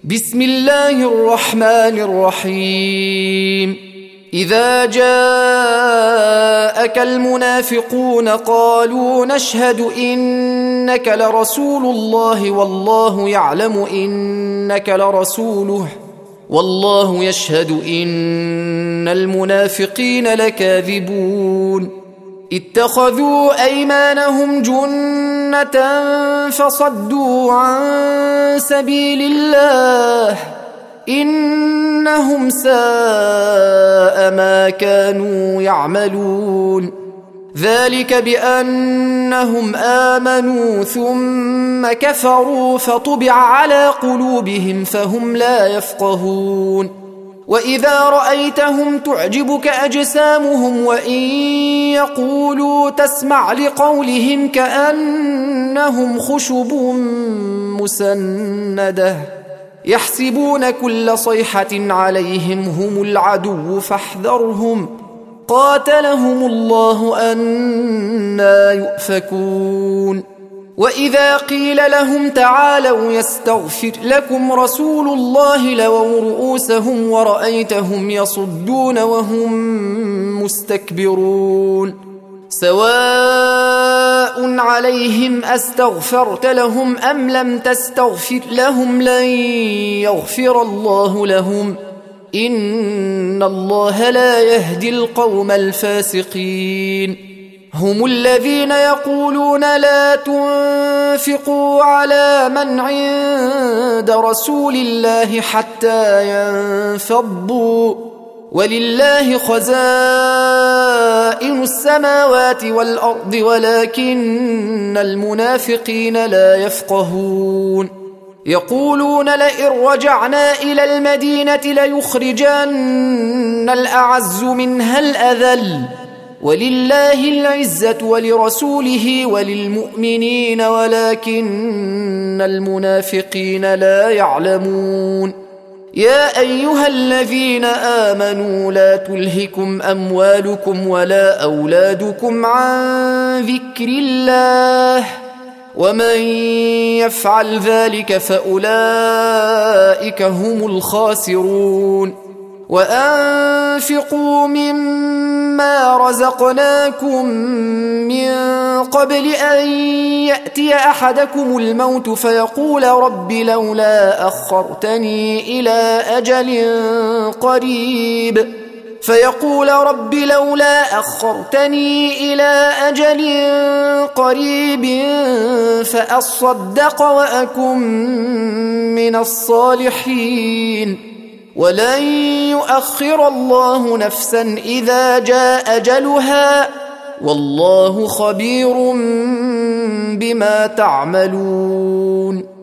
بسم الله الرحمن الرحيم إذا جاءك المنافقون قالوا نشهد إنك لرسول الله والله يعلم إنك لرسوله والله يشهد إن المنافقين لكاذبون اتخذوا أيمانهم جنة فصدوا عن سبيل الله إنهم ساء ما كانوا يعملون ذلك بأنهم آمنوا ثم كفروا فطبع على قلوبهم فهم لا يفقهون وإذا رأيتهم تعجبك أجسامهم وإن يقولوا تسمع لقولهم كأنهم خشب مسندة يحسبون كل صيحة عليهم هم العدو فاحذرهم قاتلهم الله أنى يؤفكون وإذا قيل لهم تعالوا يستغفر لكم رسول الله لووا رؤوسهم ورأيتهم يصدون وهم مستكبرون سواء عليهم أستغفرت لهم أم لم تستغفر لهم لن يغفر الله لهم إن الله لا يهدي القوم الفاسقين هم الذين يقولون لا تنفقوا على من عند رسول الله حتى ينفضوا ولله خزائن السماوات والأرض ولكن المنافقين لا يفقهون يقولون لئن رجعنا إلى المدينة ليخرجن الأعز منها الأذل ولله العزة ولرسوله وللمؤمنين ولكن المنافقين لا يعلمون يا أيها الذين آمنوا لا تلهكم أموالكم ولا أولادكم عن ذكر الله ومن يفعل ذلك فأولئك هم الخاسرون وأنفقوا مما رزقناكم من قبل أن يأتي أحدكم الموت فيقول رب لولا أخرتني إلى أجل قريب فأصدق وأكن من الصالحين ولن يؤخر الله نفسا إذا جاء أجلها والله خبير بما تعملون